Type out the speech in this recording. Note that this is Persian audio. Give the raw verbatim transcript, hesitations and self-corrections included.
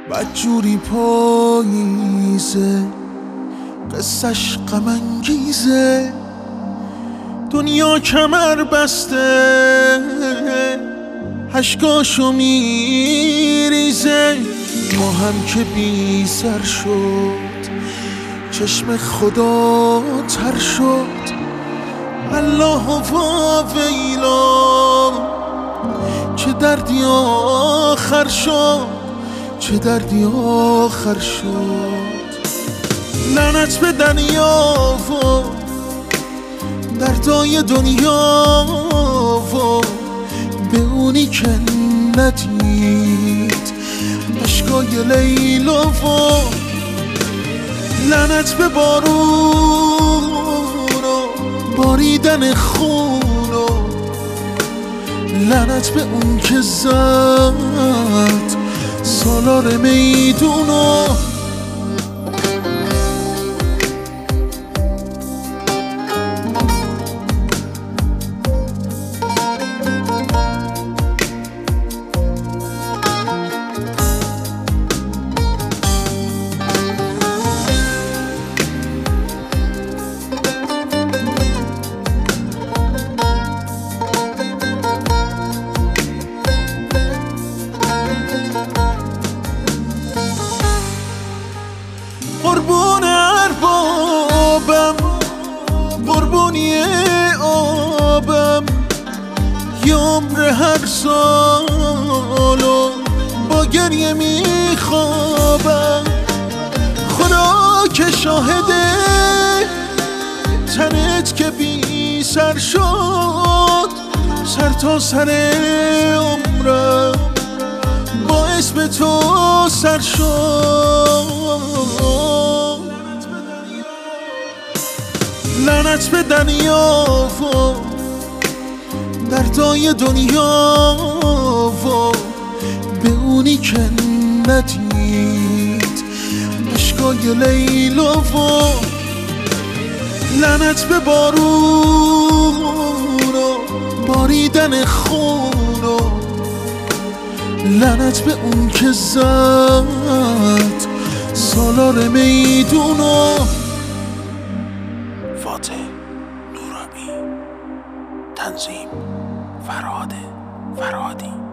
بدجوری پاییزه، قصه‌ش غم انگیزه. دنیا کمر بسته، اشکاشو میریزه. ما هم که بی سر شد، چشم خدا تر شد. الله و ویلا، چه دردی آخر شد، چه دردی آخر شد. لعنت به دنیا و دردای دنیا و به اونی که ندید اشکای لیلا و لعنت به بارون و باریدن خون و لعنت به اون که زد سالار میدونو. قربون اربابم، قربونی آبم، یه عمر هر سالو با گریه میخوابم. خدا که شاهده، تنت که بی سر شد، سر تا سر عمرم با اسم تو سر شد. لعنت به دنیا و دردای دنیا و به اونی که ندید اشکای لیلا و لعنت به بارون و باریدن خون و لعنت به اون که زد سالار میدونو. فاتح نورابی، تنظیم فرهاد فرهادی.